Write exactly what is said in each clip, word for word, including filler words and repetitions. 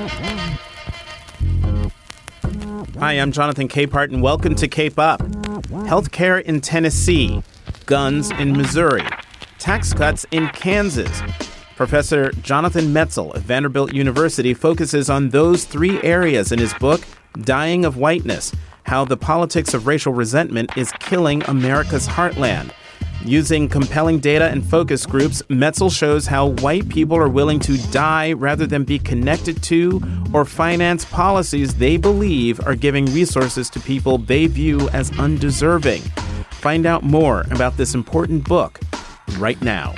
Hi, I'm Jonathan Capehart, and welcome to Cape Up. Healthcare in Tennessee, guns in Missouri, tax cuts in Kansas. Professor Jonathan Metzl of Vanderbilt University focuses on those three areas in his book, Dying of Whiteness, How the Politics of Racial Resentment is Killing America's Heartland. Using compelling data and focus groups, Metzl shows how white people are willing to die rather than be connected to or finance policies they believe are giving resources to people they view as undeserving. Find out more about this important book right now.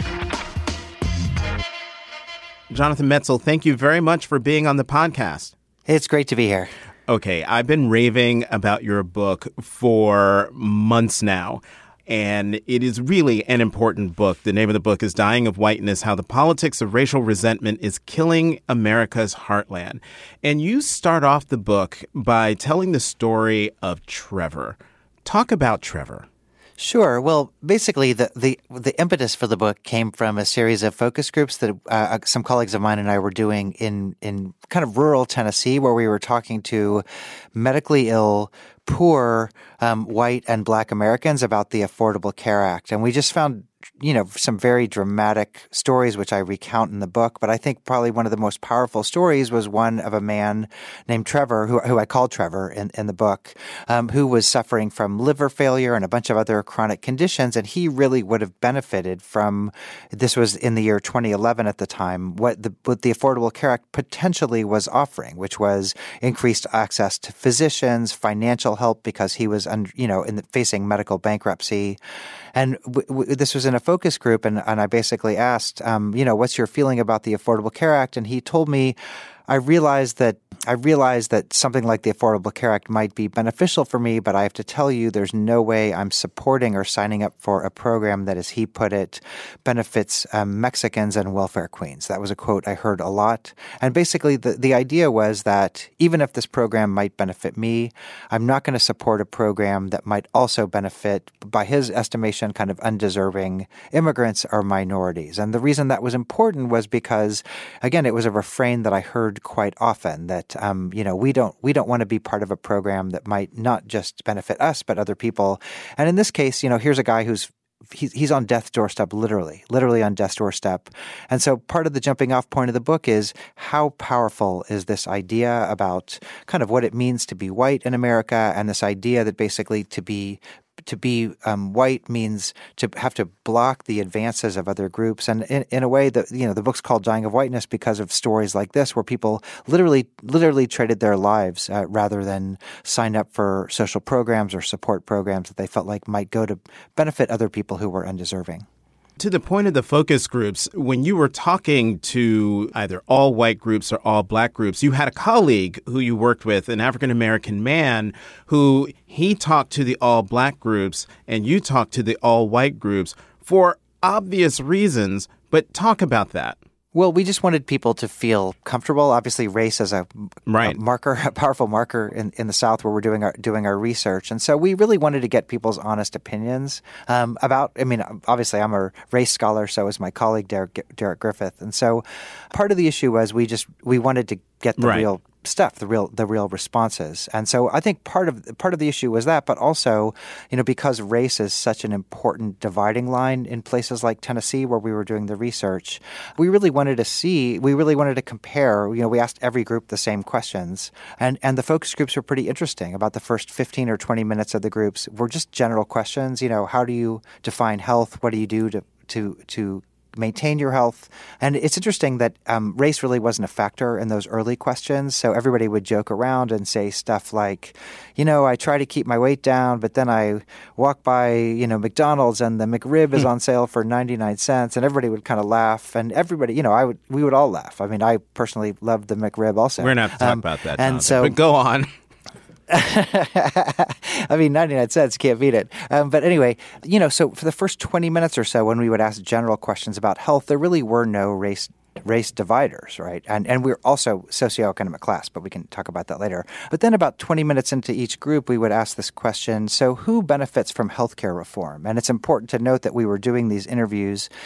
Jonathan Metzl, thank you very much for being on the podcast. It's great to be here. Okay, I've been raving about your book for months now. And it is really an important book. The name of the book is Dying of Whiteness, How the Politics of Racial Resentment is Killing America's Heartland. And you start off the book by telling the story of Trevor. Talk about Trevor. Sure. Well, basically, the, the, the impetus for the book came from a series of focus groups that uh, some colleagues of mine and I were doing in, in kind of rural Tennessee, where we were talking to medically ill, poor um, white and black Americans about the Affordable Care Act. And we just found, you know, some very dramatic stories, which I recount in the book. But I think probably one of the most powerful stories was one of a man named Trevor, who, who I call Trevor in, in the book, um, who was suffering from liver failure and a bunch of other chronic conditions. And he really would have benefited from, this was in the year twenty eleven at the time, what the, what the Affordable Care Act potentially was offering, which was increased access to physicians, financial help because he was, under, you know, in the, facing medical bankruptcy. And w- w- this was in a focus group, and, and I basically asked, um, you know, what's your feeling about the Affordable Care Act? And he told me, I realized that I realized that something like the Affordable Care Act might be beneficial for me, but I have to tell you, there's no way I'm supporting or signing up for a program that, as he put it, benefits um, Mexicans and welfare queens. That was a quote I heard a lot. And basically, the, the idea was that even if this program might benefit me, I'm not going to support a program that might also benefit, by his estimation, kind of undeserving immigrants or minorities. And the reason that was important was because, again, it was a refrain that I heard quite often, that um, you know we don't we don't want to be part of a program that might not just benefit us but other people. And in this case, you know, here's a guy who's he's he's on death's doorstep, literally, literally on death's doorstep. And so part of the jumping off point of the book is how powerful is this idea about kind of what it means to be white in America, and this idea that basically to be To be um, white means to have to block the advances of other groups. And in, in a way that, you know, the book's called Dying of Whiteness because of stories like this, where people literally, literally traded their lives uh, rather than sign up for social programs or support programs that they felt like might go to benefit other people who were undeserving. To the point of the focus groups, when you were talking to either all white groups or all black groups, you had a colleague who you worked with, an African-American man, who he talked to the all black groups and you talked to the all white groups for obvious reasons. But talk about that. Well, we just wanted people to feel comfortable. Obviously, race is a, right. a marker, a powerful marker in, in the South where we're doing our doing our research. And so we really wanted to get people's honest opinions um, about, I mean, obviously I'm a race scholar, so is my colleague Derek, Derek Griffith. And so part of the issue was we just, we wanted to get the right. real stuff, the real the real responses. And so I think part of part of the issue was that, but also, you know, because race is such an important dividing line in places like Tennessee where we were doing the research, we really wanted to see, we really wanted to compare, you know, we asked every group the same questions. And and the focus groups were pretty interesting. About the first fifteen or twenty minutes of the groups were just general questions. You know, how do you define health? What do you do to to to maintain your health? And it's interesting that um, race really wasn't a factor in those early questions. So everybody would joke around and say stuff like, you know, I try to keep my weight down, but then I walk by, you know, McDonald's and the McRib is on sale for ninety-nine cents. And everybody would kind of laugh. And everybody, you know, I would, we would all laugh. I mean, I personally loved the McRib also. We're going to have to talk um, about that, and Jonathan, so, but go on. I mean, ninety-nine cents, can't beat it. Um, but anyway, you know, so for the first twenty minutes or so, when we would ask general questions about health, there really were no race race dividers, right? And and we're also socioeconomic class, but we can talk about that later. But then about twenty minutes into each group, we would ask this question, so who benefits from healthcare reform? And it's important to note that we were doing these interviews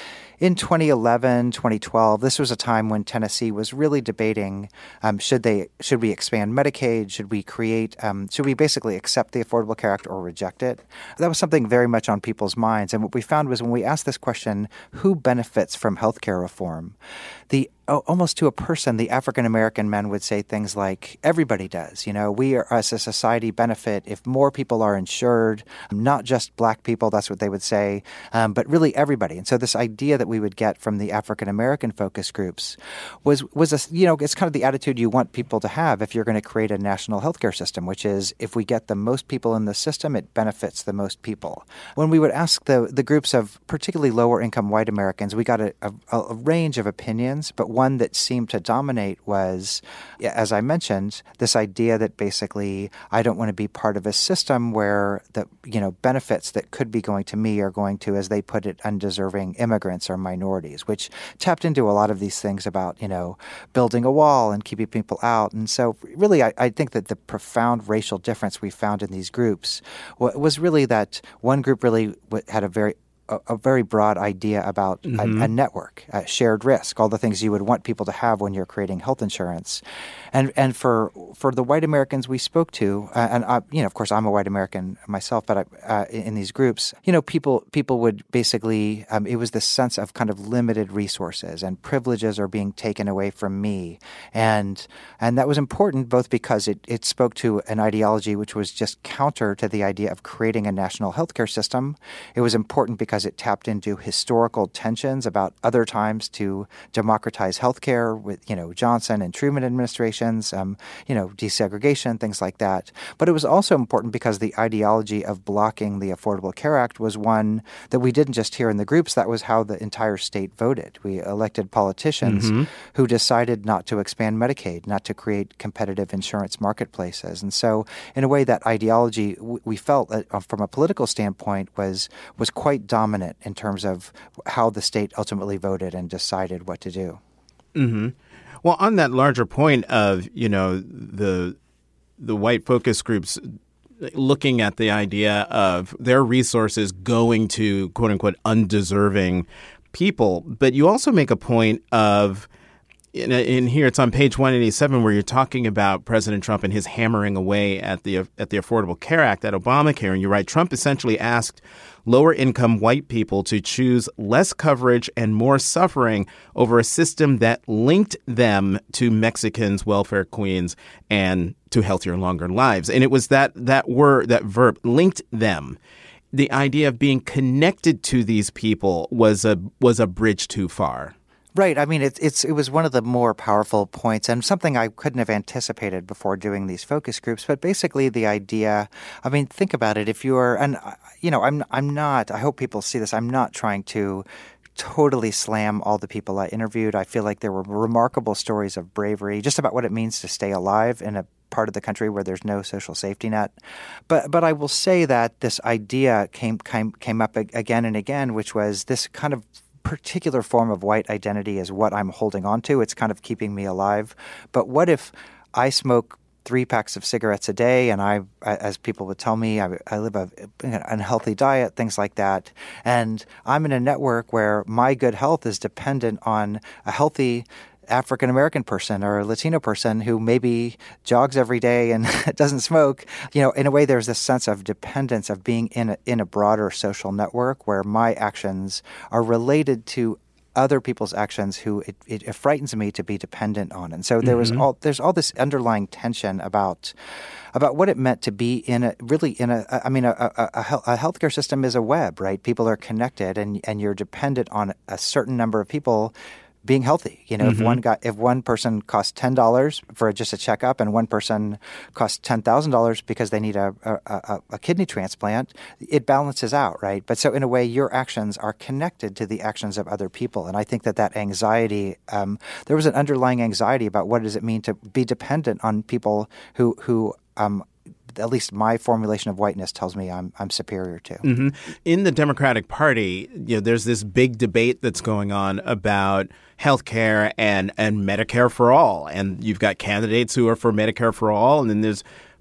in twenty eleven, twenty twelve, this was a time when Tennessee was really debating, um, should they should we expand Medicaid? Should we create, um, should we basically accept the Affordable Care Act or reject it? That was something very much on people's minds. And what we found was when we asked this question, who benefits from healthcare reform? The almost to a person, the African-American men would say things like, everybody does. You know, we are, as a society, benefit if more people are insured, not just black people, that's what they would say, um, but really everybody. And so this idea that we would get from the African-American focus groups was, was a, you know, it's kind of the attitude you want people to have if you're going to create a national healthcare system, which is if we get the most people in the system, it benefits the most people. When we would ask the, the groups of particularly lower-income white Americans, we got a, a, a range of opinions, but one that seemed to dominate was, as I mentioned, this idea that basically I don't want to be part of a system where the you know benefits that could be going to me are going to, as they put it, undeserving immigrants or minorities, which tapped into a lot of these things about you know building a wall and keeping people out. And so really I, I think that the profound racial difference we found in these groups was really that one group really had a very A, a very broad idea about mm-hmm. a, a network, a shared risk, all the things you would want people to have when you're creating health insurance. And and for for the white Americans we spoke to, uh, and I, you know, of course, I'm a white American myself, but I, uh, in these groups, you know, people people would basically, um, it was this sense of kind of limited resources and privileges are being taken away from me, and and that was important both because it it spoke to an ideology which was just counter to the idea of creating a national healthcare system. It was important because because it tapped into historical tensions about other times to democratize healthcare with, you know, Johnson and Truman administrations, um, you know, desegregation, things like that. But it was also important because the ideology of blocking the Affordable Care Act was one that we didn't just hear in the groups. That was how the entire state voted. We elected politicians mm-hmm. who decided not to expand Medicaid, not to create competitive insurance marketplaces. And so in a way, that ideology we felt uh, from a political standpoint was was quite dominant dominant in terms of how the state ultimately voted and decided what to do. Mm-hmm. Well, on that larger point of, you know, the the white focus groups looking at the idea of their resources going to, quote unquote, undeserving people, but you also make a point of, In, in here, it's on page one eighty-seven, where you're talking about President Trump and his hammering away at the at the Affordable Care Act, at Obamacare. And you write, Trump essentially asked lower-income white people to choose less coverage and more suffering over a system that linked them to Mexicans, welfare queens, and to healthier, longer lives. And it was that that word, that verb, linked them. The idea of being connected to these people was a was a bridge too far. Right. I mean, it, it's it was one of the more powerful points and something I couldn't have anticipated before doing these focus groups. But basically the idea, I mean, think about it. If you're, and, you know, I'm I'm not, I hope people see this, I'm not trying to totally slam all the people I interviewed. I feel like there were remarkable stories of bravery, just about what it means to stay alive in a part of the country where there's no social safety net. But but I will say that this idea came came, came up again and again, which was this kind of particular form of white identity is what I'm holding on to. It's kind of keeping me alive. But what if I smoke three packs of cigarettes a day and I, as people would tell me, I, I live a, an unhealthy diet, things like that. And I'm in a network where my good health is dependent on a healthy African-American person or a Latino person who maybe jogs every day and doesn't smoke. You know, in a way, there's this sense of dependence of being in a, in a broader social network where my actions are related to other people's actions who it, it, it frightens me to be dependent on. And so there was mm-hmm. all there's all this underlying tension about about what it meant to be in a really in a I mean a, a, a healthcare system is a web, right? People are connected and and you're dependent on a certain number of people being healthy. You know, mm-hmm. if one got if one person costs ten dollars for just a checkup and one person costs ten thousand dollars because they need a, a, a, a kidney transplant, it balances out, right? But so in a way, your actions are connected to the actions of other people. And I think that that anxiety, um, there was an underlying anxiety about what does it mean to be dependent on people who, who um, at least my formulation of whiteness tells me I'm I'm superior to. Mm-hmm. In the Democratic Party, you know, there's this big debate that's going on about healthcare and and Medicare for all, and you've got candidates who are for Medicare for all, and then there's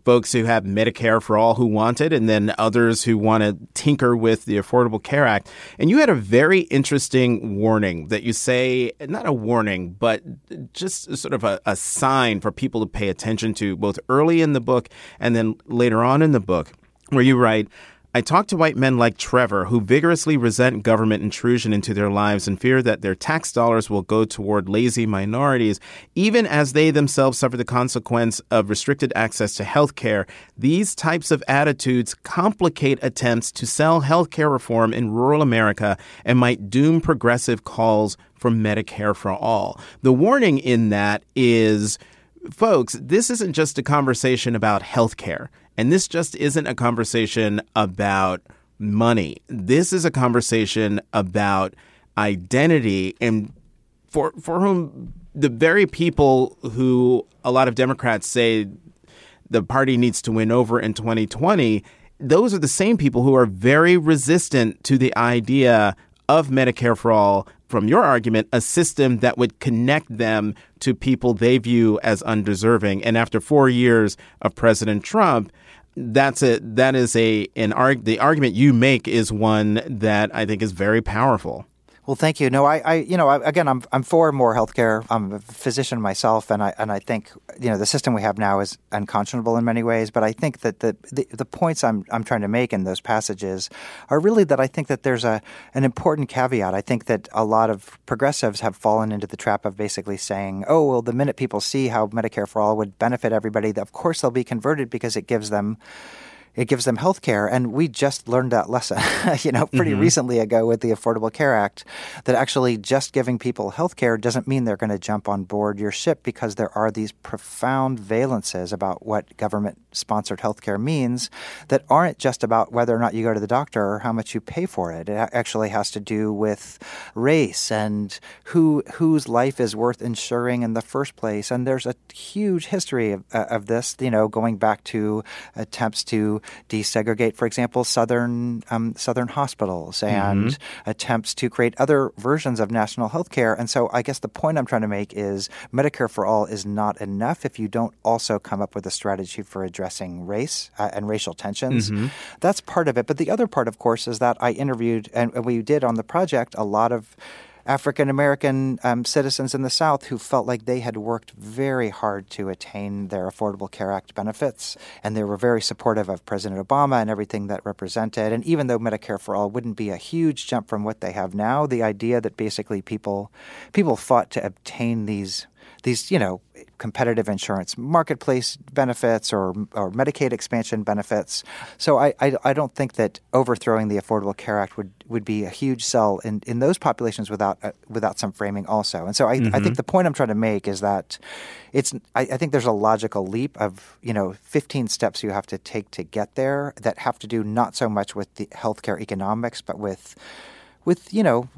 folks who have Medicare for all who want it, and then others who want to tinker with the Affordable Care Act. And you had a very interesting warning that you say, not a warning, but just sort of a, a sign for people to pay attention to, both early in the book and then later on in the book, where you write, I talk to white men like Trevor who vigorously resent government intrusion into their lives and fear that their tax dollars will go toward lazy minorities, even as they themselves suffer the consequence of restricted access to health care. These types of attitudes complicate attempts to sell health care reform in rural America and might doom progressive calls for Medicare for all. The warning in that is, folks, this isn't just a conversation about health care. And this just isn't a conversation about money. This is a conversation about identity, and for for whom the very people who a lot of Democrats say the party needs to win over in twenty twenty, those are the same people who are very resistant to the idea of Medicare for all, from your argument, a system that would connect them to people they view as undeserving. And after four years of President Trump, that's a that is a an arg the argument you make is one that I think is very powerful. Well, thank you. No, I, I you know, I, again, I'm I'm for more healthcare. I'm a physician myself, and I and I think you know the system we have now is unconscionable in many ways. But I think that the the, the points I'm I'm trying to make in those passages are really that I think that there's a an important caveat. I think that a lot of progressives have fallen into the trap of basically saying, oh, well, the minute people see how Medicare for all would benefit everybody, of course they'll be converted because it gives them. It gives them health care. And we just learned that lesson, you know, pretty mm-hmm. recently ago with the Affordable Care Act, that actually just giving people health care doesn't mean they're going to jump on board your ship, because there are these profound valences about what government-sponsored health care means that aren't just about whether or not you go to the doctor or how much you pay for it. It actually has to do with race and who whose life is worth insuring in the first place. And there's a huge history of, uh, of this, you know, going back to attempts to desegregate, for example, southern um, southern hospitals and mm-hmm. attempts to create other versions of national health care. And so I guess the point I'm trying to make is Medicare for all is not enough if you don't also come up with a strategy for addressing race uh, and racial tensions. Mm-hmm. That's part of it. But the other part, of course, is that I interviewed, and we did on the project, a lot of African-American um, citizens in the South who felt like they had worked very hard to attain their Affordable Care Act benefits, and they were very supportive of President Obama and everything that represented. And even though Medicare for all wouldn't be a huge jump from what they have now, the idea that basically people people fought to obtain these these, you know, competitive insurance marketplace benefits or or Medicaid expansion benefits. So I, I, I don't think that overthrowing the Affordable Care Act would, would be a huge sell in, in those populations without uh, without some framing also. And so I, mm-hmm. I think the point I'm trying to make is that it's I, I think there's a logical leap of, you know, fifteen steps you have to take to get there that have to do not so much with the healthcare economics, but with with, you know,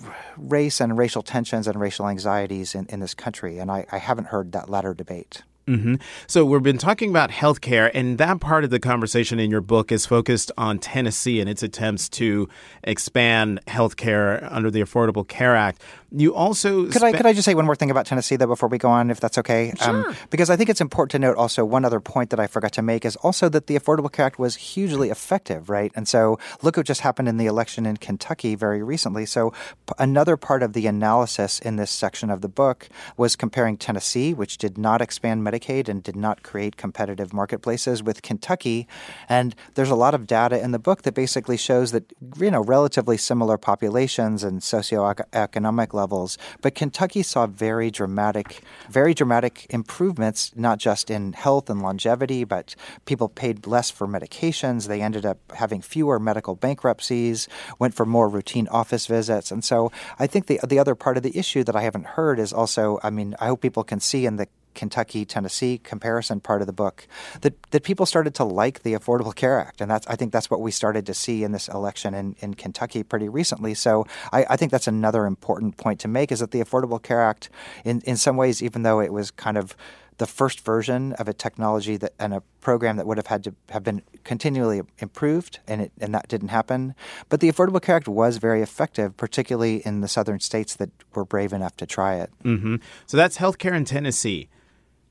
race and racial tensions and racial anxieties in, in this country. And I, I haven't heard that latter debate. Mm-hmm. So we've been talking about healthcare, and that part of the conversation in your book is focused on Tennessee and its attempts to expand healthcare under the Affordable Care Act. You also could spe- I could I just say one more thing about Tennessee though before we go on, if that's okay? Sure. Um, because I think it's important to note also one other point that I forgot to make is also that the Affordable Care Act was hugely effective, right? And so look what just happened in the election in Kentucky very recently. So p- another part of the analysis in this section of the book was comparing Tennessee, which did not expand Medicaid and did not create competitive marketplaces, with Kentucky. And there's a lot of data in the book that basically shows that, you know, relatively similar populations and socioeconomic levels, but Kentucky saw very dramatic, very dramatic improvements, not just in health and longevity, but people paid less for medications. They ended up having fewer medical bankruptcies, went for more routine office visits. And so I think the the other part of the issue that I haven't heard is also, I mean, I hope people can see in the Kentucky-Tennessee comparison part of the book that, that people started to like the Affordable Care Act. And that's I think that's what we started to see in this election in, in Kentucky pretty recently. So I, I think that's another important point to make, is that the Affordable Care Act, in, in some ways, even though it was kind of the first version of a technology that and a program that would have had to have been continually improved, and it and that didn't happen. But the Affordable Care Act was very effective, particularly in the southern states that were brave enough to try it. Mm-hmm. So that's healthcare in Tennessee.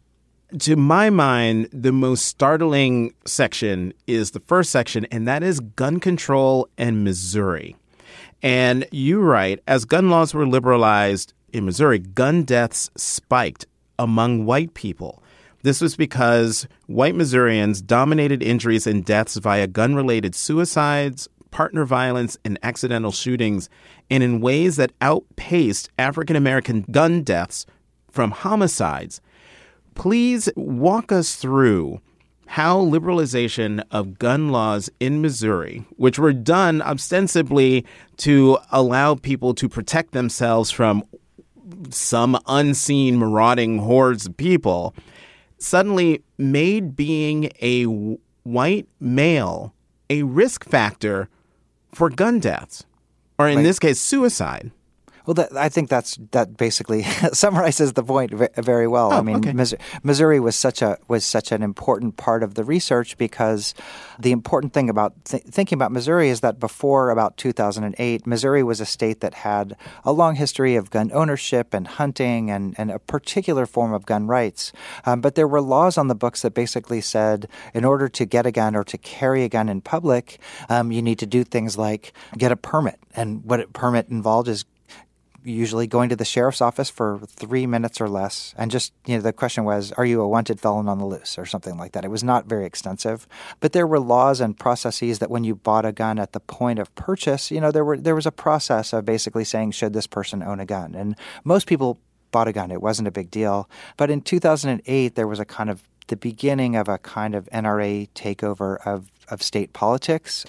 To my mind, the most startling section is the first section, and that is gun control in Missouri. And you write, as gun laws were liberalized in Missouri, gun deaths spiked among white people. This was because white Missourians dominated injuries and deaths via gun-related suicides, partner violence, and accidental shootings, and in ways that outpaced African-American gun deaths from homicides. Please walk us through how liberalization of gun laws in Missouri, which were done ostensibly to allow people to protect themselves from some unseen marauding hordes of people, suddenly made being a white male a risk factor for gun deaths, or in Right. this case, suicide. Well, that, I think that's that basically summarizes the point ve- very well. Oh, I mean, okay. Mis- Missouri was such a was such an important part of the research because the important thing about th- thinking about Missouri is that before about two thousand eight, Missouri was a state that had a long history of gun ownership and hunting and, and a particular form of gun rights. Um, but there were laws on the books that basically said in order to get a gun or to carry a gun in public, um, you need to do things like get a permit. And what a permit involved is usually going to the sheriff's office for three minutes or less. And just, you know, the question was, are you a wanted felon on the loose or something like that? It was not very extensive. But there were laws and processes that when you bought a gun at the point of purchase, you know, there were there was a process of basically saying, should this person own a gun? And most people bought a gun. It wasn't a big deal. But in two thousand eight, there was a kind of the beginning of a kind of N R A takeover of, of state politics,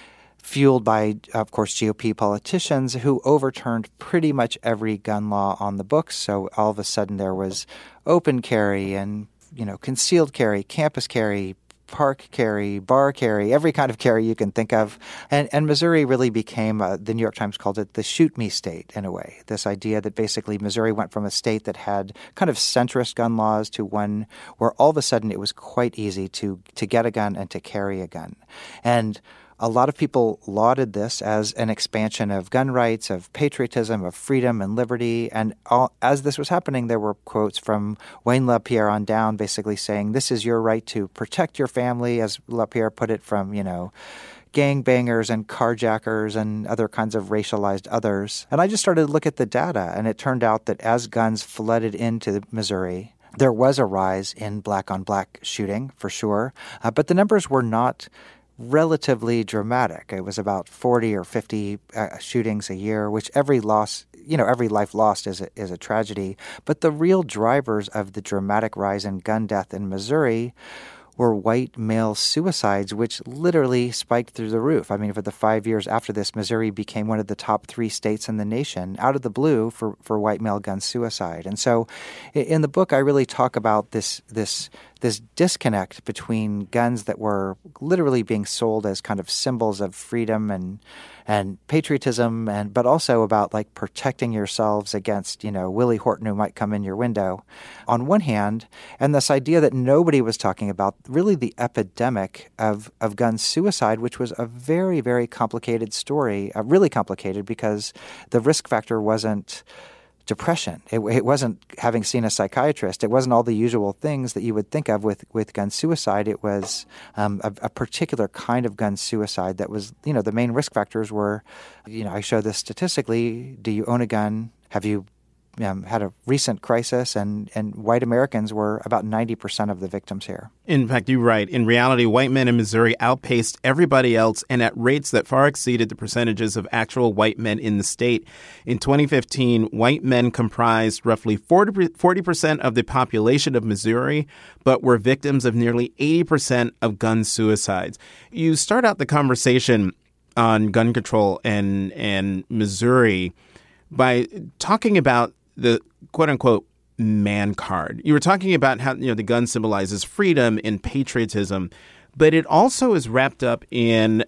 fueled by, of course, G O P politicians who overturned pretty much every gun law on the books. So all of a sudden there was open carry and, you know, concealed carry, campus carry, park carry, bar carry, every kind of carry you can think of. And, and Missouri really became, uh, the New York Times called it the shoot me state in a way. This idea that basically Missouri went from a state that had kind of centrist gun laws to one where all of a sudden it was quite easy to, to get a gun and to carry a gun. And a lot of people lauded this as an expansion of gun rights, of patriotism, of freedom and liberty. And all, as this was happening, there were quotes from Wayne LaPierre on down basically saying, this is your right to protect your family, as LaPierre put it, from, you know, gangbangers and carjackers and other kinds of racialized others. And I just started to look at the data, and it turned out that as guns flooded into Missouri, there was a rise in black-on-black shooting, for sure. Uh, but the numbers were not relatively dramatic. It was about forty or fifty uh, shootings a year, which every loss, you know, every life lost is a, is a tragedy. But the real drivers of the dramatic rise in gun death in Missouri were white male suicides, which literally spiked through the roof. I mean, for the five years after this, Missouri became one of the top three states in the nation, out of the blue, for, for white male gun suicide. And so in the book, I really talk about this this this disconnect between guns that were literally being sold as kind of symbols of freedom and and patriotism, and but also about like protecting yourselves against, you know, Willie Horton who might come in your window on one hand, and this idea that nobody was talking about really the epidemic of, of gun suicide, which was a very, very complicated story, uh, really complicated because the risk factor wasn't depression. It, it wasn't having seen a psychiatrist. It wasn't all the usual things that you would think of with, with gun suicide. It was um, a, a particular kind of gun suicide that was, you know, the main risk factors were, you know, I show this statistically. Do you own a gun? Have you um, had a recent crisis? And, and white Americans were about ninety percent of the victims here. In fact, you're right. In reality, white men in Missouri outpaced everybody else and at rates that far exceeded the percentages of actual white men in the state. In twenty fifteen, white men comprised roughly forty percent of the population of Missouri, but were victims of nearly eighty percent of gun suicides. You start out the conversation on gun control and, and Missouri by talking about the quote-unquote man card. You were talking about how, you know, the gun symbolizes freedom and patriotism, but it also is wrapped up in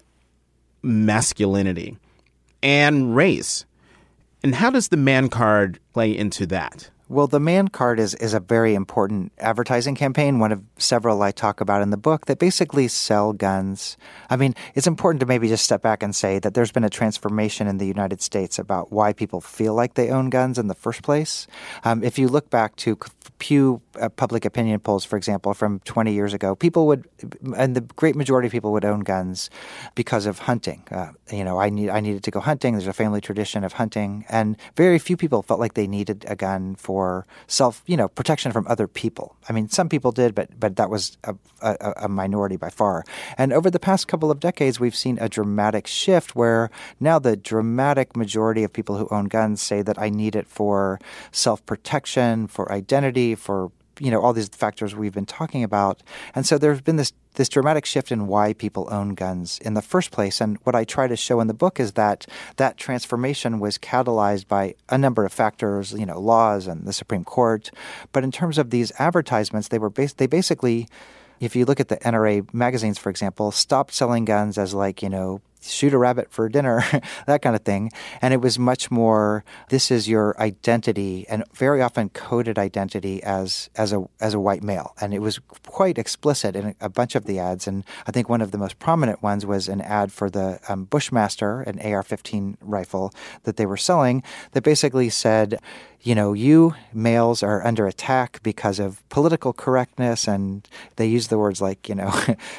masculinity and race. And how does the man card play into that? Well, the Man Card is, is a very important advertising campaign, one of several I talk about in the book, that basically sell guns. I mean, it's important to maybe just step back and say that there's been a transformation in the United States about why people feel like they own guns in the first place. Um, if you look back to Pew uh, public opinion polls, for example, from twenty years ago, people would, and the great majority of people would own guns because of hunting. Uh, you know, I need I needed to go hunting. There's a family tradition of hunting, and very few people felt like they needed a gun for self, you know, protection from other people. I mean, some people did, but but that was a, a, a minority by far. And over the past couple of decades, we've seen a dramatic shift where now the dramatic majority of people who own guns say that I need it for self-protection, for identity, for, you know, all these factors we've been talking about. And so there's been this this dramatic shift in why people own guns in the first place. And what I try to show in the book is that that transformation was catalyzed by a number of factors, you know, laws and the Supreme Court. But in terms of these advertisements, they were bas- they basically, if you look at the N R A magazines, for example, stopped selling guns as like, you know, shoot a rabbit for dinner, that kind of thing. And it was much more, this is your identity, and very often coded identity as as a as a white male. And it was quite explicit in a bunch of the ads. And I think one of the most prominent ones was an ad for the um, Bushmaster, an A R fifteen rifle that they were selling, that basically said, you know, you males are under attack because of political correctness. And they use the words like, you know,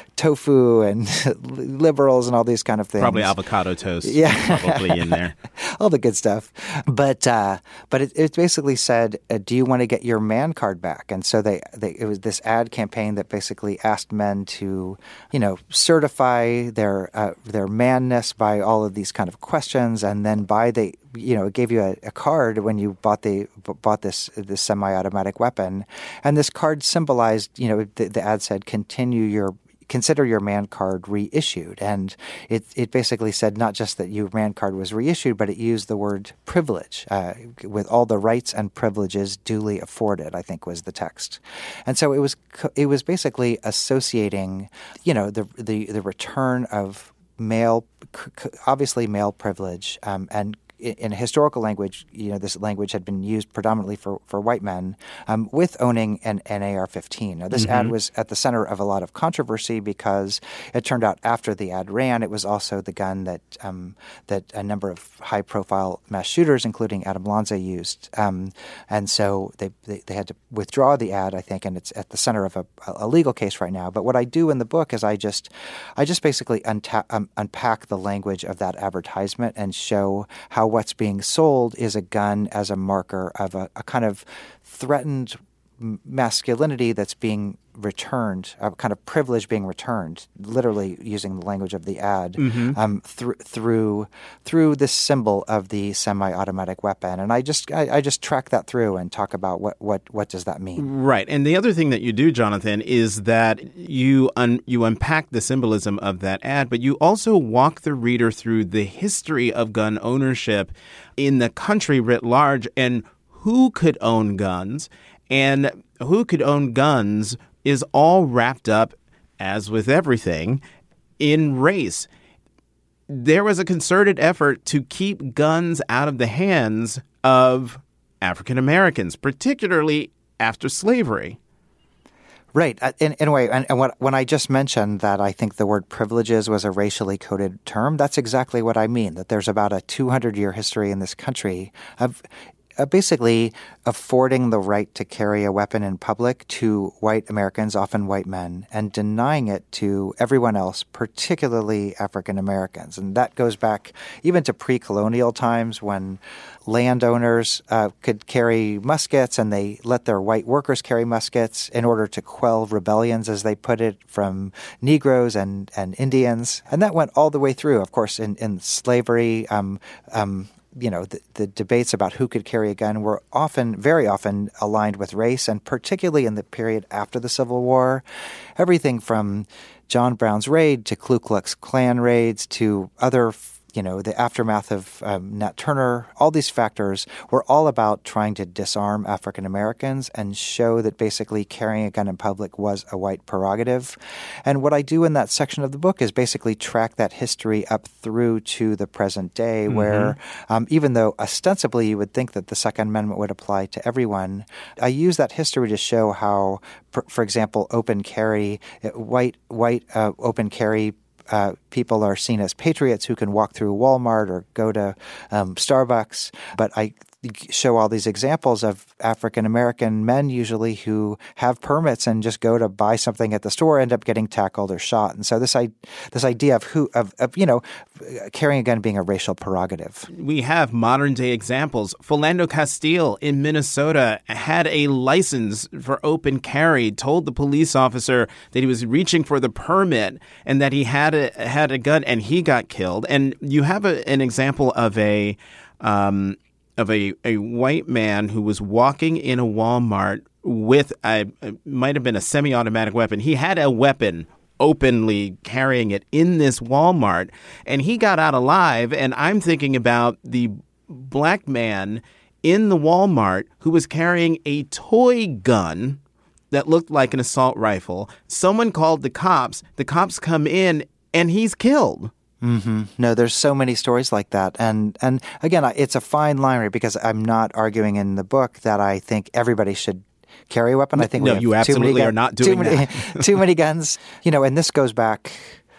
tofu and liberals and all these kind of things. Probably avocado toast. Yeah. Probably in there. All the good stuff. But uh, but it, it basically said, uh, do you want to get your man card back? And so they, they it was this ad campaign that basically asked men to, you know, certify their uh, their manness by all of these kind of questions, and then by the you know, it gave you a, a card when you bought the bought this this semi-automatic weapon, and this card symbolized, you know, the, the ad said, continue your consider your man card reissued. And it it basically said not just that your man card was reissued, but it used the word privilege, uh, with all the rights and privileges duly afforded, I think was the text. And so it was it was basically associating, you know, the the, the return of male, obviously male privilege, um, and in historical language, you know, this language had been used predominantly for, for white men, um, with owning an, an A R fifteen. Now, this mm-hmm. ad was at the center of a lot of controversy because it turned out after the ad ran, it was also the gun that um, that a number of high-profile mass shooters, including Adam Lanza, used. Um, and so they, they they had to withdraw the ad, I think, and it's at the center of a, a legal case right now. But what I do in the book is I just I just basically unta- um, unpack the language of that advertisement and show how what's being sold is a gun as a marker of a, a kind of threatened masculinity that's being returned, a kind of privilege being returned, literally using the language of the ad, mm-hmm. um, through through through this symbol of the semi-automatic weapon. And I just I, I just track that through and talk about what, what what does that mean. Right. And the other thing that you do, Jonathan, is that you un, you unpack the symbolism of that ad, but you also walk the reader through the history of gun ownership in the country writ large, and who could own guns, and who could own guns is all wrapped up, as with everything, in race. There was a concerted effort to keep guns out of the hands of African Americans, particularly after slavery. Right. In, in a way, and, and what, when I just mentioned that I think the word privileges was a racially coded term, that's exactly what I mean, that there's about a two hundred year history in this country of Uh, basically affording the right to carry a weapon in public to white Americans, often white men, and denying it to everyone else, particularly African Americans. And that goes back even to pre-colonial times when landowners uh, could carry muskets, and they let their white workers carry muskets in order to quell rebellions, as they put it, from Negroes and, and Indians. And that went all the way through, of course, in, in slavery. Um, um, You know, the, the debates about who could carry a gun were often, very often, aligned with race, and particularly in the period after the Civil War. Everything from John Brown's raid to Ku Klux Klan raids to other you know, the aftermath of um, Nat Turner, all these factors were all about trying to disarm African Americans and show that basically carrying a gun in public was a white prerogative. And what I do in that section of the book is basically track that history up through to the present day, mm-hmm. where um, even though ostensibly you would think that the Second Amendment would apply to everyone, I use that history to show how, for, for example, open carry, white white uh, open carry Uh, people are seen as patriots who can walk through Walmart or go to um, Starbucks. But I show all these examples of African-American men usually who have permits and just go to buy something at the store, end up getting tackled or shot. And so this I, this idea of who of, of you know carrying a gun being a racial prerogative. We have modern-day examples. Philando Castile in Minnesota had a license for open carry, told the police officer that he was reaching for the permit and that he had a, had a gun, and he got killed. And you have a, an example of a um, of a, a white man who was walking in a Walmart with a, it might have been a semi-automatic weapon. He had a weapon openly carrying it in this Walmart, and he got out alive. And I'm thinking about the black man in the Walmart who was carrying a toy gun that looked like an assault rifle. Someone called the cops. The cops come in, and he's killed. Mm-hmm. No, there's so many stories like that. And and again, it's a fine line, right? Because I'm not arguing in the book that I think everybody should carry a weapon. I think no, we have you absolutely too many are not doing too many, that. Too many guns. You know, and this goes back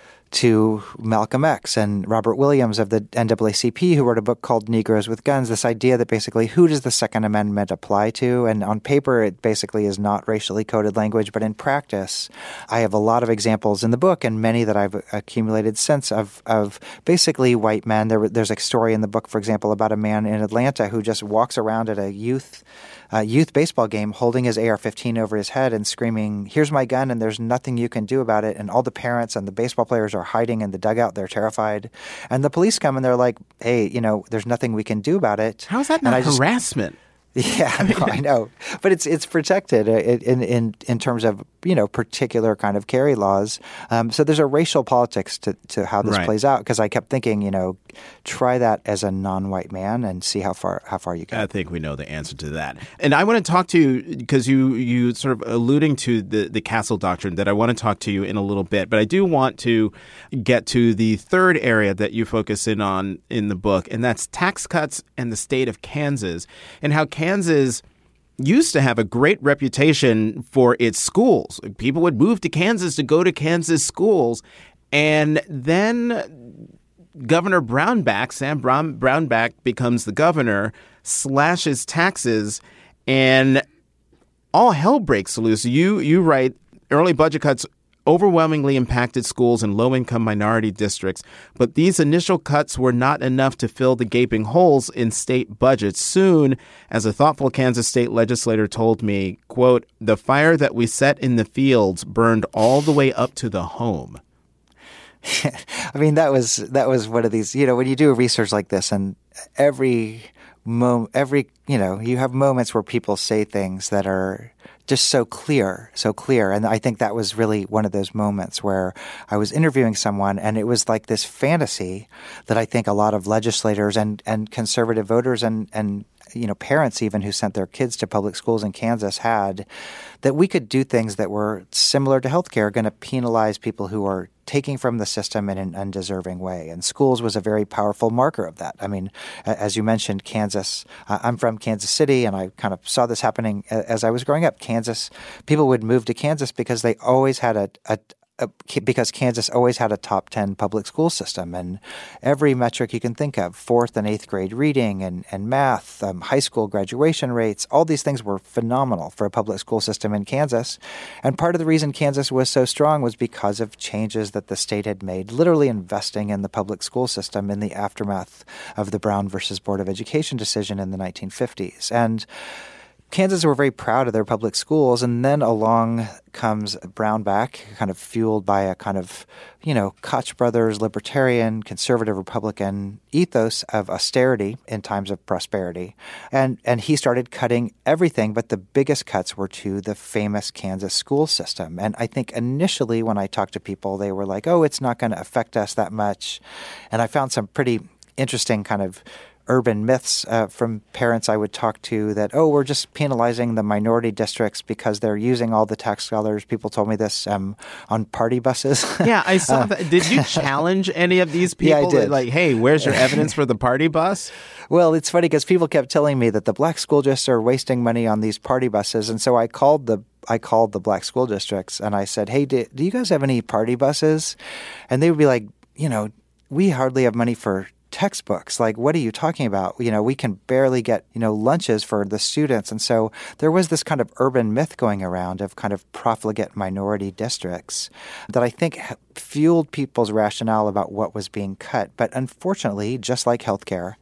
to Malcolm X and Robert Williams of the N double A C P, who wrote a book called Negroes with Guns, this idea that basically who does the Second Amendment apply to? And on paper, it basically is not racially coded language, but in practice, I have a lot of examples in the book and many that I've accumulated since of of basically white men. There, there's a story in the book, for example, about a man in Atlanta who just walks around at a youth Uh, youth baseball game holding his A R fifteen over his head and screaming, "Here's my gun, and there's nothing you can do about it." And all the parents and the baseball players are hiding in the dugout. They're terrified. And the police come and they're like, "Hey, you know, there's nothing we can do about it." How is that not harassment? Just, yeah, no, I know. But it's it's protected in, in, in terms of, you know, particular kind of carry laws. Um, so there's a racial politics to, to how this right. plays out, because I kept thinking, you know, try that as a non-white man and see how far how far you go. I think we know the answer to that. And I want to talk to you, because you you sort of alluding to the, the Castle Doctrine, that I want to talk to you in a little bit. But I do want to get to the third area that you focus in on in the book, and that's tax cuts and the state of Kansas, and how Kansas used to have a great reputation for its schools. People would move to Kansas to go to Kansas schools. And then Governor Brownback, Sam Brown, Brownback becomes the governor, slashes taxes, and all hell breaks loose. You, you write, early budget cuts overwhelmingly impacted schools in low-income minority districts, but these initial cuts were not enough to fill the gaping holes in state budgets. Soon, as a thoughtful Kansas state legislator told me, quote, "The fire that we set in the fields burned all the way up to the home." I mean, that was that was one of these, you know, when you do research like this, and every mo- every, you know, you have moments where people say things that are just so clear, so clear. And I think that was really one of those moments where I was interviewing someone, and it was like this fantasy that I think a lot of legislators and, and conservative voters and, and you know, parents even who sent their kids to public schools in Kansas had, that we could do things that were similar to healthcare, going to penalize people who are taking from the system in an undeserving way. And schools was a very powerful marker of that. I mean, as you mentioned, Kansas, uh, I'm from Kansas City, and I kind of saw this happening as I was growing up. Kansas, people would move to Kansas because they always had a, a because Kansas always had a top ten public school system, and every metric you can think of, fourth and eighth grade reading and, and math, um, high school graduation rates, all these things were phenomenal for a public school system in Kansas. And part of the reason Kansas was so strong was because of changes that the state had made, literally investing in the public school system in the aftermath of the Brown versus Board of Education decision in the nineteen fifties. And Kansas were very proud of their public schools, and then along comes Brownback, kind of fueled by a kind of, you know, Koch brothers, libertarian, conservative Republican ethos of austerity in times of prosperity. And and he started cutting everything, but the biggest cuts were to the famous Kansas school system. And I think initially when I talked to people, they were like, oh, it's not going to affect us that much. And I found some pretty interesting kind of urban myths uh, from parents I would talk to that, oh, we're just penalizing the minority districts because they're using all the tax dollars. People told me this um, on party buses. Yeah, I saw uh, that. Did you challenge any of these people? Yeah, I did. Like, hey, where's your evidence for the party bus? Well, it's funny because people kept telling me that the black school districts are wasting money on these party buses. And so I called the I called the black school districts and I said, hey, do, do you guys have any party buses? And they would be like, you know, we hardly have money for textbooks. Like, what are you talking about? You know, we can barely get, you know, lunches for the students. And so there was this kind of urban myth going around of kind of profligate minority districts that I think fueled people's rationale about what was being cut. But unfortunately, just like healthcare,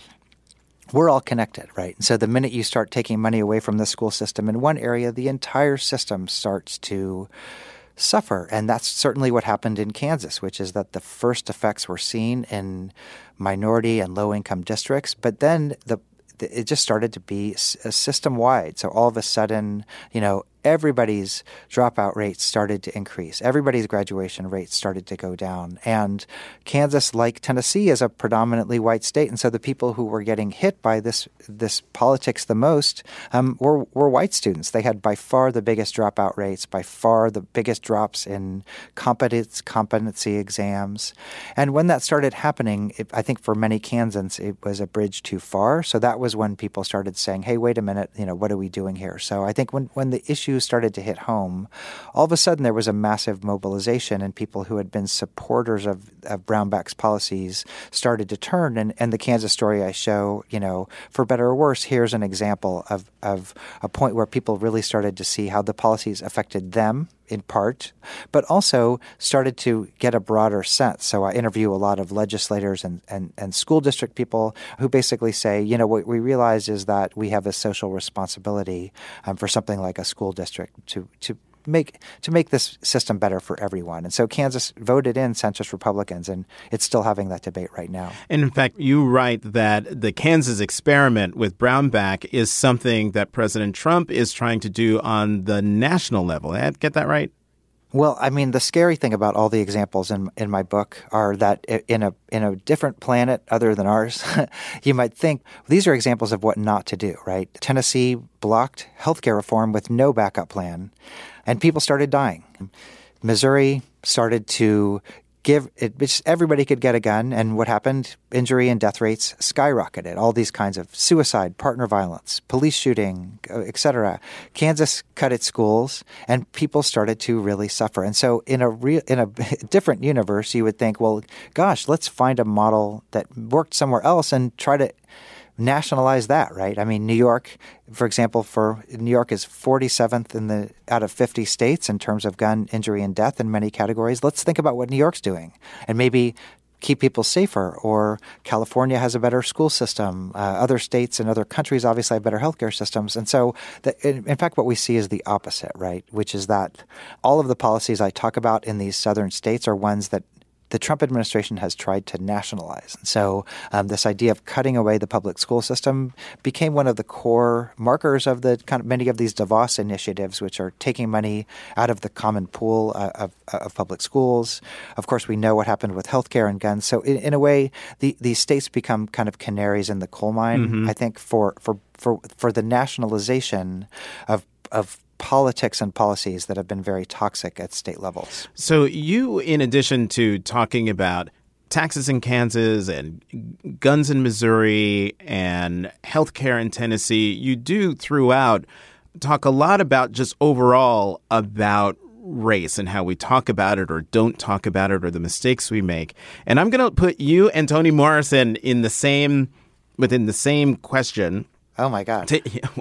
we're all connected, right? And so the minute you start taking money away from the school system in one area, the entire system starts to suffer. And that's certainly what happened in Kansas, which is that the first effects were seen in minority and low-income districts, but then the it just started to be system-wide. So all of a sudden, you know, everybody's dropout rates started to increase. Everybody's graduation rates started to go down. And Kansas, like Tennessee, is a predominantly white state. And so the people who were getting hit by this this politics the most um, were, were white students. They had by far the biggest dropout rates, by far the biggest drops in competence, competency exams. And when that started happening, it, I think for many Kansans, it was a bridge too far. So that was when people started saying, hey, wait a minute, you know, what are we doing here? So I think when, when the issue started to hit home, all of a sudden there was a massive mobilization and people who had been supporters of, of Brownback's policies started to turn. And, and the Kansas story I show, you know, for better or worse, here's an example of, of a point where people really started to see how the policies affected them in part, but also started to get a broader sense. So I interview a lot of legislators and, and, and school district people who basically say, you know, what we realize is that we have a social responsibility um, for something like a school district to to make to make this system better for everyone. And so Kansas voted in centrist Republicans, and it's still having that debate right now. And in fact, you write that the Kansas experiment with Brownback is something that President Trump is trying to do on the national level. Did I get that right? Well, I mean, the scary thing about all the examples in in my book are that in a in a different planet other than ours, you might think these are examples of what not to do, right? Tennessee blocked healthcare reform with no backup plan, and people started dying. Missouri started to give it, everybody could get a gun, and what happened? Injury and death rates skyrocketed. All these kinds of suicide, partner violence, police shooting, et cetera. Kansas cut its schools, and people started to really suffer. And so, in a real, in a different universe, you would think, well, gosh, let's find a model that worked somewhere else and try to nationalize that, right? I mean, New York, for example, for New York is forty-seventh in the out of fifty states in terms of gun injury and death in many categories. Let's think about what New York's doing and maybe keep people safer. Or California has a better school system. Uh, other states and other countries obviously have better healthcare systems. And so, the, in, in fact, what we see is the opposite, right? Which is that all of the policies I talk about in these southern states are ones that the Trump administration has tried to nationalize. And so um, this idea of cutting away the public school system became one of the core markers of the kind of many of these Davos initiatives, which are taking money out of the common pool uh, of, of public schools. Of course, we know what happened with healthcare and guns. So in, in a way, the, these states become kind of canaries in the coal mine, mm-hmm. I think, for, for, for, for the nationalization of of politics and policies that have been very toxic at state levels. So you, in addition to talking about taxes in Kansas and guns in Missouri and healthcare in Tennessee, you do throughout talk a lot about just overall about race and how we talk about it or don't talk about it or the mistakes we make. And I'm going to put you and Toni Morrison in the same within the same question. Oh, my God.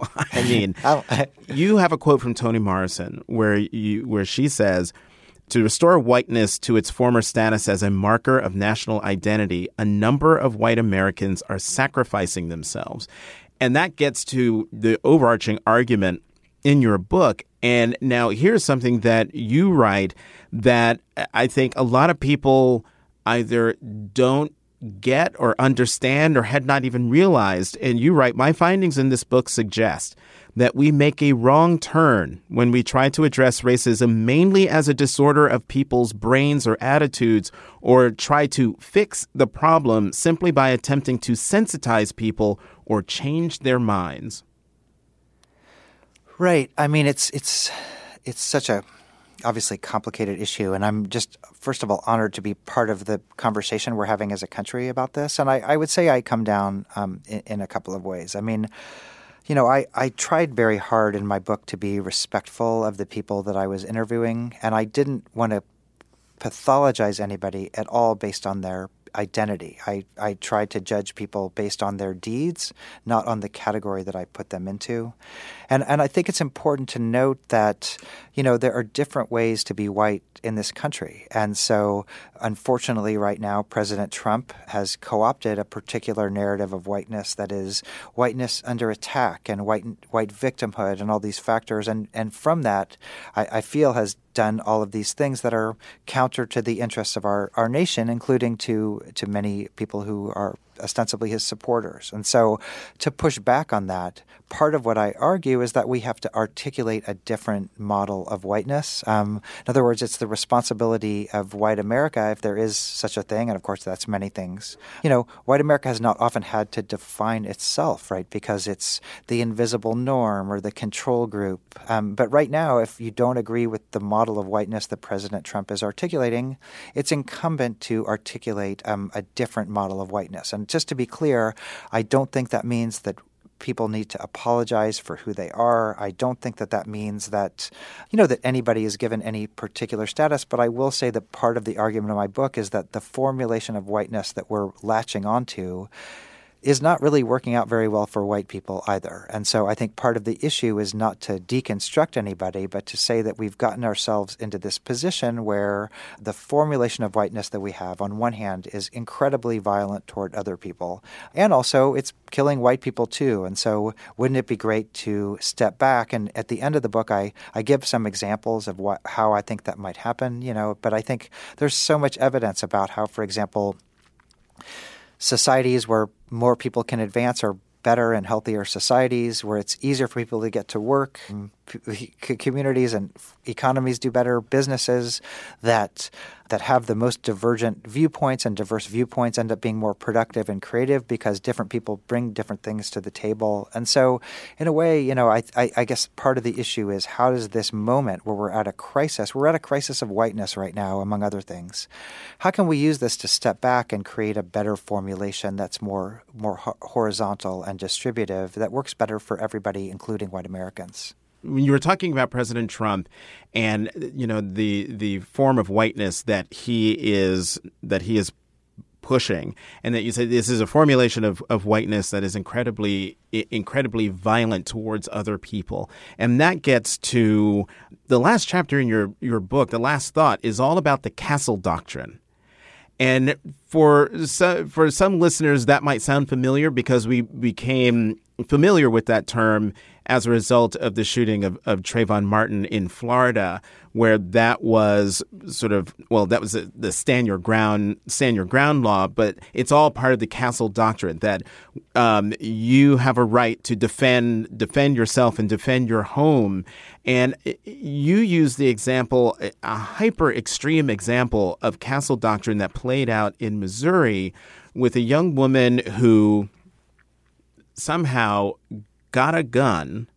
I mean, you have a quote from Toni Morrison where you where she says, to restore whiteness to its former status as a marker of national identity, a number of white Americans are sacrificing themselves. And that gets to the overarching argument in your book. And now here's something that you write that I think a lot of people either don't get or understand or had not even realized. And you write, my findings in this book suggest that we make a wrong turn when we try to address racism mainly as a disorder of people's brains or attitudes, or try to fix the problem simply by attempting to sensitize people or change their minds. Right. I mean, it's it's it's such a obviously complicated issue, and I'm just, first of all, honored to be part of the conversation we're having as a country about this. And I, I would say I come down um, in, in a couple of ways. I mean, you know, I, I tried very hard in my book to be respectful of the people that I was interviewing, and I didn't want to pathologize anybody at all based on their identity. I, I tried to judge people based on their deeds, not on the category that I put them into. And and I think it's important to note that, you know, there are different ways to be white in this country. And so, unfortunately, right now, President Trump has co-opted a particular narrative of whiteness that is whiteness under attack and white white victimhood and all these factors. And, and from that, I, I feel has done all of these things that are counter to the interests of our, our nation, including to to many people who are ostensibly his supporters. And so to push back on that, part of what I argue is that we have to articulate a different model of whiteness. Um, in other words, it's the responsibility of white America, if there is such a thing, and of course that's many things. You know, white America has not often had to define itself, right, because it's the invisible norm or the control group. Um, but right now, if you don't agree with the model of whiteness that President Trump is articulating, it's incumbent to articulate um, a different model of whiteness. And just to be clear, I don't think that means that people need to apologize for who they are. I don't think that that means that, you know, that anybody is given any particular status. But I will say that part of the argument of my book is that the formulation of whiteness that we're latching onto is not really working out very well for white people either. And so I think part of the issue is not to deconstruct anybody, but to say that we've gotten ourselves into this position where the formulation of whiteness that we have, on one hand, is incredibly violent toward other people. And also it's killing white people too. And so wouldn't it be great to step back? And at the end of the book, I, I give some examples of what, how I think that might happen, you know, but I think there's so much evidence about how, for example, societies where more people can advance are better and healthier societies, where it's easier for people to get to work, communities and economies do better, businesses that that have the most divergent viewpoints and diverse viewpoints end up being more productive and creative because different people bring different things to the table. And so in a way, you know, I, I, I guess part of the issue is how does this moment where we're at a crisis, we're at a crisis of whiteness right now, among other things, how can we use this to step back and create a better formulation that's more, more horizontal and distributive that works better for everybody, including white Americans? When you were talking about President Trump and, you know, the the form of whiteness that he is that he is pushing, and that you say this is a formulation of, of whiteness that is incredibly incredibly violent towards other people. And that gets to the last chapter in your, your book. The last thought is all about the Castle Doctrine. And for so, for some listeners, that might sound familiar because we became familiar with that term as a result of the shooting of, of Trayvon Martin in Florida, where that was sort of, well, that was the, the stand your ground, stand your ground law, but it's all part of the Castle Doctrine that um, you have a right to defend defend yourself and defend your home. And you use the example, a hyper extreme example of Castle Doctrine that played out in Missouri with a young woman who somehow got a gun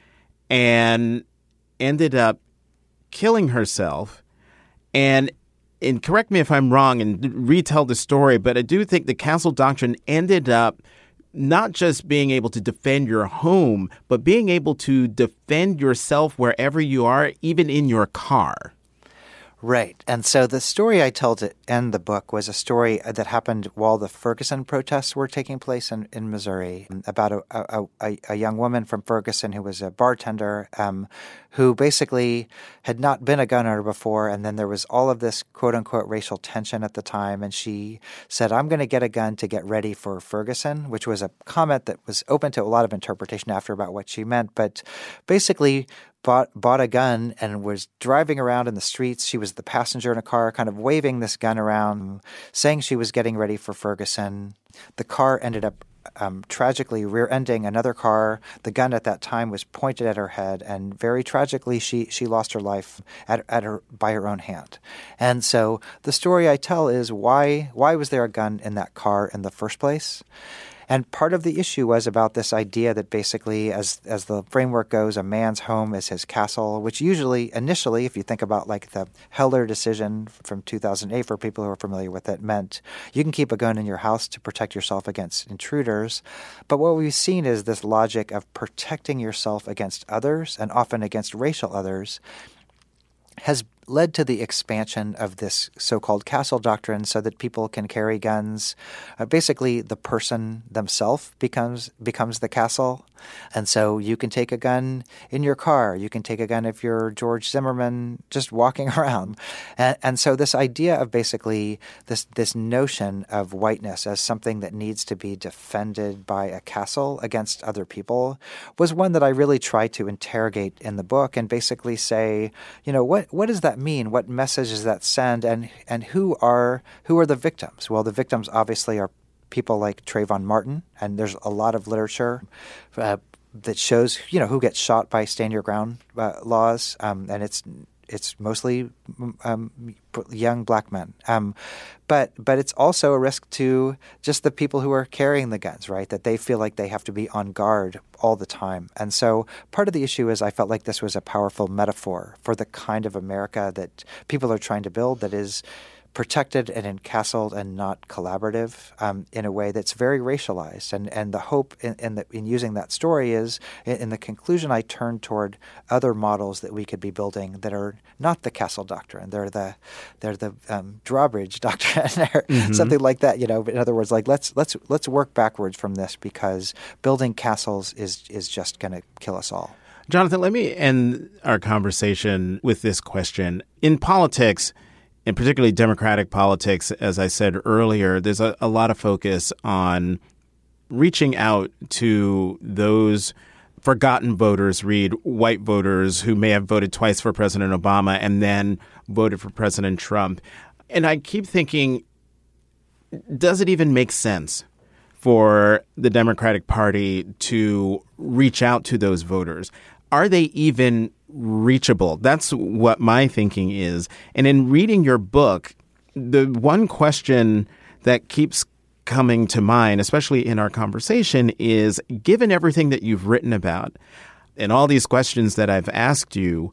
and ended up killing herself. And and correct me if I'm wrong and retell the story, but I do think the Castle Doctrine ended up not just being able to defend your home, but being able to defend yourself wherever you are, even in your car. Right. And so the story I told to end the book was a story that happened while the Ferguson protests were taking place in, in Missouri, about a, a, a, a young woman from Ferguson who was a bartender um, who basically had not been a gun owner before. And then there was all of this quote unquote racial tension at the time. And she said, I'm going to get a gun to get ready for Ferguson, which was a comment that was open to a lot of interpretation after about what she meant. But basically, Bought, bought a gun and was driving around in the streets. She was the passenger in a car, kind of waving this gun around, saying she was getting ready for Ferguson. The car ended up um, tragically rear-ending another car. The gun at that time was pointed at her head, and very tragically, she she lost her life at, at her by her own hand. And so the story I tell is why why was there a gun in that car in the first place? And part of the issue was about this idea that basically, as as the framework goes, a man's home is his castle, which usually, initially, if you think about like the Heller decision from two thousand eight, for people who are familiar with it, meant you can keep a gun in your house to protect yourself against intruders. But what we've seen is this logic of protecting yourself against others, and often against racial others, has led to the expansion of this so-called castle doctrine so that people can carry guns. Uh, basically, the person themselves becomes becomes the castle. And so you can take a gun in your car. You can take a gun if you're George Zimmerman just walking around. And, and so this idea of basically this, this notion of whiteness as something that needs to be defended by a castle against other people was one that I really tried to interrogate in the book and basically say, you know, what what does that mean? What message does that send? And and who are who are the victims? Well, the victims obviously are people like Trayvon Martin, and there's a lot of literature uh, that shows, you know, who gets shot by stand your ground uh, laws, um, and it's it's mostly um, young black men. Um, but but it's also a risk to just the people who are carrying the guns, right? That they feel like they have to be on guard all the time. And so part of the issue is I felt like this was a powerful metaphor for the kind of America that people are trying to build that is protected and encastled and not collaborative um, in a way that's very racialized. And and the hope in in, the, in using that story is, in, in the conclusion, I turned toward other models that we could be building that are not the castle doctrine. They're the they're the um, drawbridge doctrine, or mm-hmm. something like that. You know, in other words, like let's let's let's work backwards from this because building castles is is just going to kill us all. Jonathan, let me end our conversation with this question. In politics, and particularly Democratic politics, as I said earlier, there's a, a lot of focus on reaching out to those forgotten voters, read white voters who may have voted twice for President Obama and then voted for President Trump. And I keep thinking, does it even make sense for the Democratic Party to reach out to those voters? Are they even reachable? That's what my thinking is. And in reading your book, the one question that keeps coming to mind, especially in our conversation, is given everything that you've written about and all these questions that I've asked you,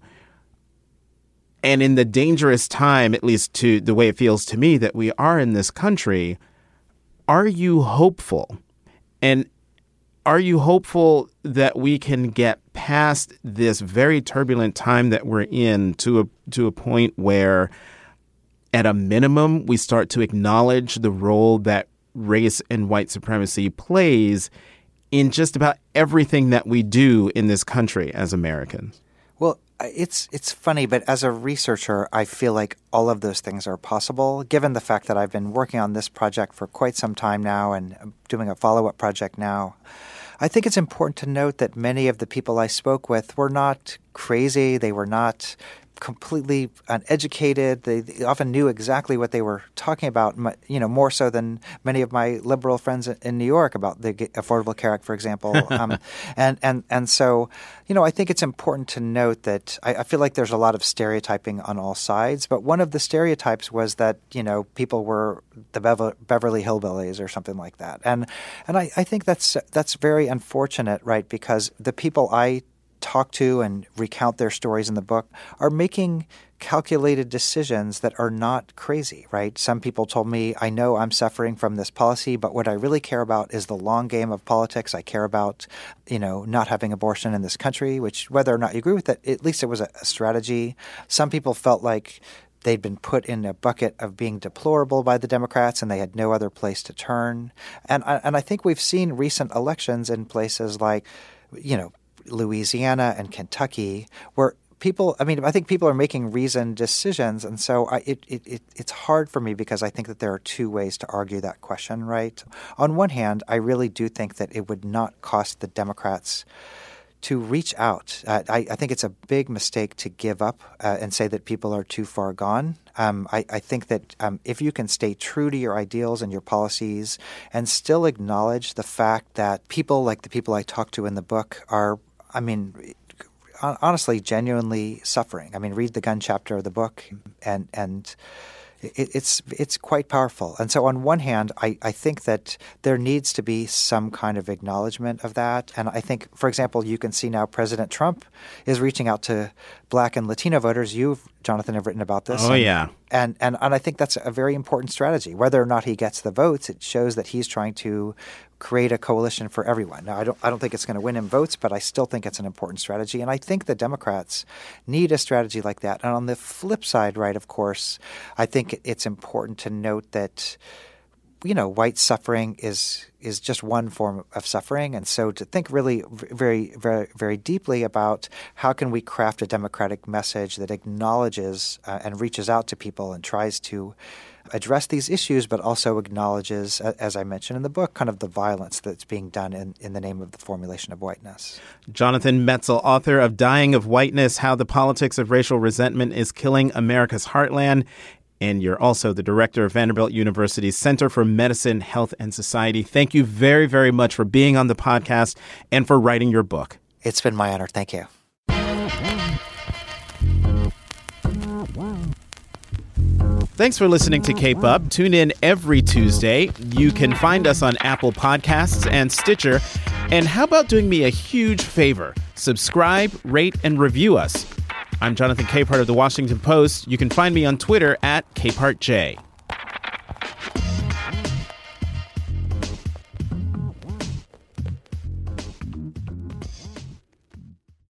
and in the dangerous time, at least to the way it feels to me, that we are in this country, are you hopeful? And are you hopeful that we can get past this very turbulent time that we're in to a to a point where, at a minimum, we start to acknowledge the role that race and white supremacy plays in just about everything that we do in this country as Americans? Well, it's it's funny, but as a researcher, I feel like all of those things are possible, given the fact that I've been working on this project for quite some time now and doing a follow-up project now. I think it's important to note that many of the people I spoke with were not crazy. They were not completely uneducated. They, they often knew exactly what they were talking about, you know, more so than many of my liberal friends in New York about the Affordable Care Act, for example. um, and, and, and so, you know, I think it's important to note that I, I feel like there's a lot of stereotyping on all sides. But one of the stereotypes was that, you know, people were the Bever- Beverly Hillbillies or something like that. And and I, I think that's that's very unfortunate, right? Because the people I talk to and recount their stories in the book are making calculated decisions that are not crazy, right? Some people told me, I know I'm suffering from this policy, but what I really care about is the long game of politics. I care about, you know, not having abortion in this country, which whether or not you agree with it, at least it was a, a strategy. Some people felt like they'd been put in a bucket of being deplorable by the Democrats and they had no other place to turn. And, and I think we've seen recent elections in places like, you know, Louisiana and Kentucky where people, I mean, I think people are making reasoned decisions. And so I, it, it, it, it's hard for me because I think that there are two ways to argue that question, right? On one hand, I really do think that it would not cost the Democrats to reach out. Uh, I, I think it's a big mistake to give up uh, and say that people are too far gone. Um, I, I think that um, if you can stay true to your ideals and your policies and still acknowledge the fact that people like the people I talk to in the book are, I mean, honestly, genuinely suffering. I mean, read the gun chapter of the book, and and it, it's it's quite powerful. And so on one hand, I, I think that there needs to be some kind of acknowledgement of that. And I think, for example, you can see now President Trump is reaching out to Black and Latino voters. You, Jonathan, have written about this. Oh, and, yeah. And, and and I think that's a very important strategy. Whether or not he gets the votes, it shows that he's trying to create a coalition for everyone. Now, I don't I don't think it's going to win him votes, but I still think it's an important strategy. And I think the Democrats need a strategy like that. And on the flip side, right, of course, I think it's important to note that, you know, white suffering is is just one form of suffering. And so to think really very, very, very deeply about how can we craft a democratic message that acknowledges uh, and reaches out to people and tries to address these issues, but also acknowledges, as I mentioned in the book, kind of the violence that's being done in, in the name of the formulation of whiteness. Jonathan Metzl, author of Dying of Whiteness, How the Politics of Racial Resentment is Killing America's Heartland. And you're also the director of Vanderbilt University's Center for Medicine, Health, and Society. Thank you very, very much for being on the podcast and for writing your book. It's been my honor. Thank you. Thanks for listening to Cape Up. Tune in every Tuesday. You can find us on Apple Podcasts and Stitcher. And how about doing me a huge favor? Subscribe, rate, and review us. I'm Jonathan Capehart of The Washington Post. You can find me on Twitter at CapehartJ.